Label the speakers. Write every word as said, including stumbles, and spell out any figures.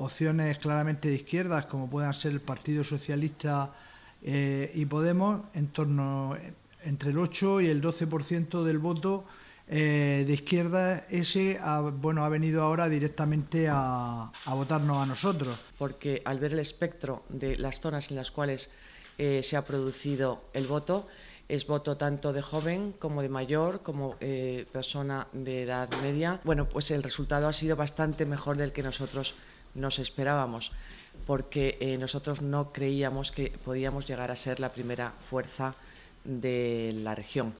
Speaker 1: opciones claramente de izquierdas, como puedan ser el Partido Socialista eh, y Podemos, en torno entre el ocho y el doce por ciento del voto eh, de izquierda, ese ha, bueno, ha venido ahora directamente a, a votarnos a nosotros.
Speaker 2: Porque al ver el espectro de las zonas en las cuales eh, se ha producido el voto, es voto tanto de joven como de mayor, como eh, persona de edad media. Bueno, pues el resultado ha sido bastante mejor del que nosotros nos esperábamos, porque eh, nosotros no creíamos que podíamos llegar a ser la primera fuerza de la región.